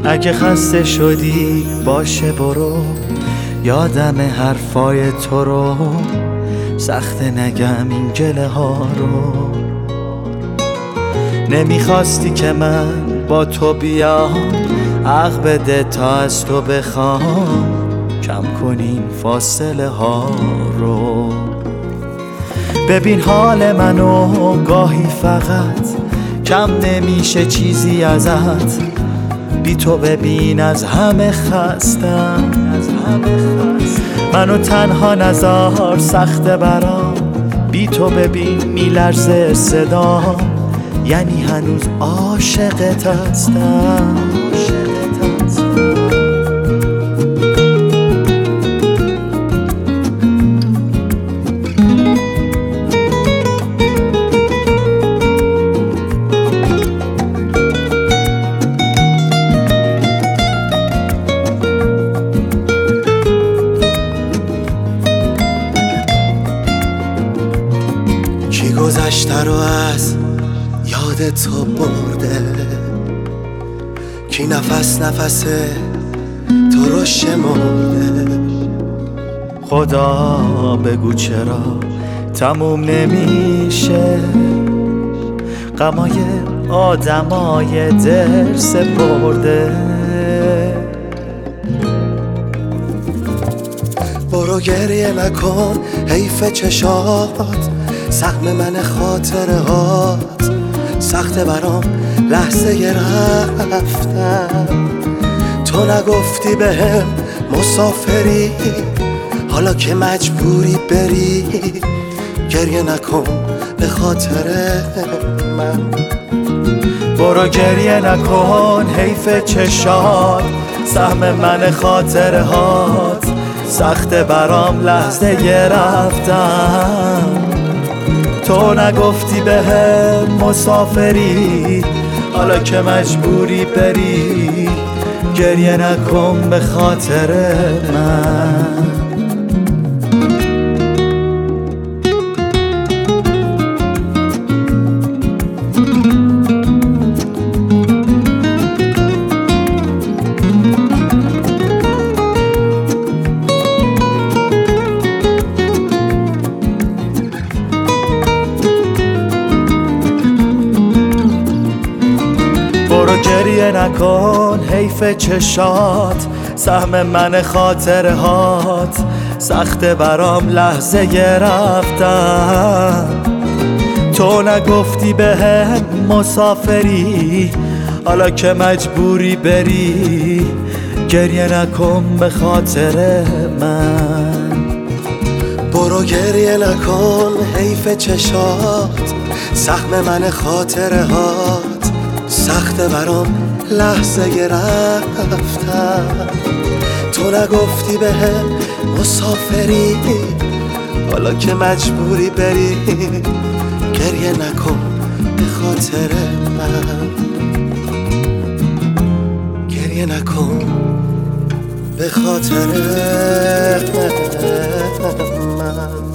اگه خسته شدی باشه برو، یادم حرفای تو رو، سخته نگم این گله ها رو. نمیخواستی که من با تو بیام، حق بده تا از تو بخوام، کم کنیم فاصله ها رو. ببین حال منو گاهی فقط کم نمیشه چیزی ازت، بی تو ببین از همه خستم. منو تنها نذار سخته برام، بی تو ببین میلرزه صدام، یعنی هنوز عاشقت هستم. کی گذشته رو از یاد تو برده، کی نفس تو رو شمرده. خدا بگو چرا تموم نمیشه، غمای آدمای دل سپرده. برو گریه نکن حیف چشات، سهم من خاطره هات، سخته برام لحظه رفتن. تو نگفتی بهم مسافری، حالا که مجبوری بری، گریه نکن به خاطر من. برو گریه نکن حیف چشات، سهم من خاطره هات، سخته برام لحظه رفتن. تو نگفتی بهم مسافری، حالا که مجبوری بری، گریه نکن به خاطر من. برو گریه نکن حیف چشات، سهم من خاطره هات، سخته برام لحظه رفتن. تو نگفتی بهم مسافری، حالا که مجبوری بری، گریه نکن به خاطر من. برو گریه نکن حیف چشات، سهم من خاطره هات، سخته برام لحظه رفتن. تو نگفتی بهم مسافری، حالا که مجبوری بری، گریه نکن به خاطر من. گریه نکن به خاطر من.